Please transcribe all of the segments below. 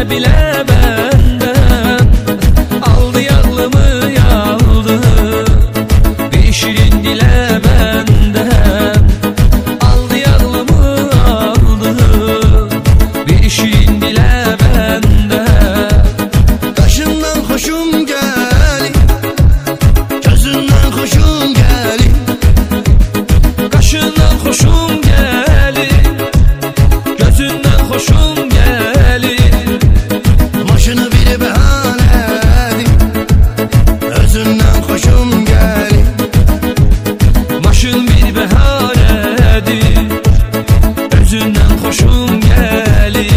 bile benden aldı yağlımı yaldı. Bir şirin dile benden aldı yağlımı aldı. Bir şirin dile benden. Kaşından hoşum gelir, gözünden hoşum gelir. Kaşından hoşum gelir, gözünden hoşum gelir. Maşını bir behanedir, özünden hoşum gelir. Maşın bir behanedir, özünden hoşum gelir.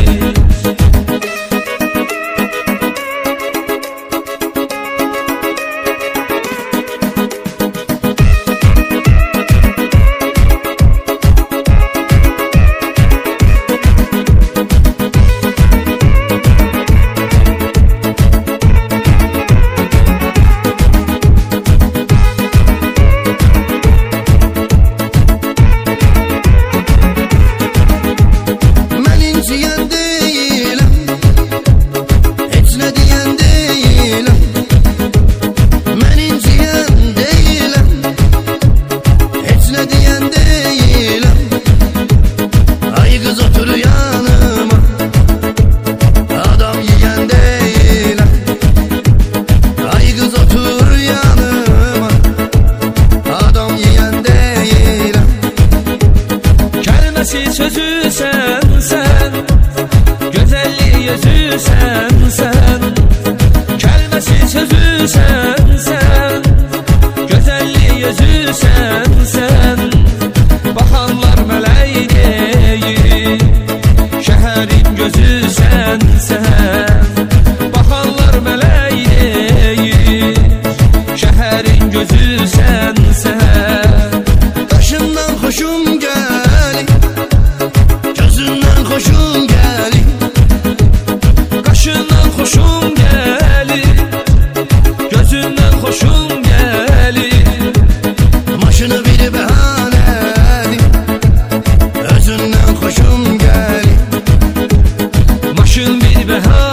Sözü sen, güzelliği yüzü sen. Kelmesi sözü sen, güzelliği yüzü sen. Bakanlar meleği değil, şehrin gözü sen. Bakanlar meleği değil, şehrin gözü sen. Kaşından hoşum gelir, gözünden hoşum gelir. Kaşından hoşum gelir, gözünden hoşum gelir. Maşını bir behanedir, özünden hoşum gelir. Maşın bir behanedir,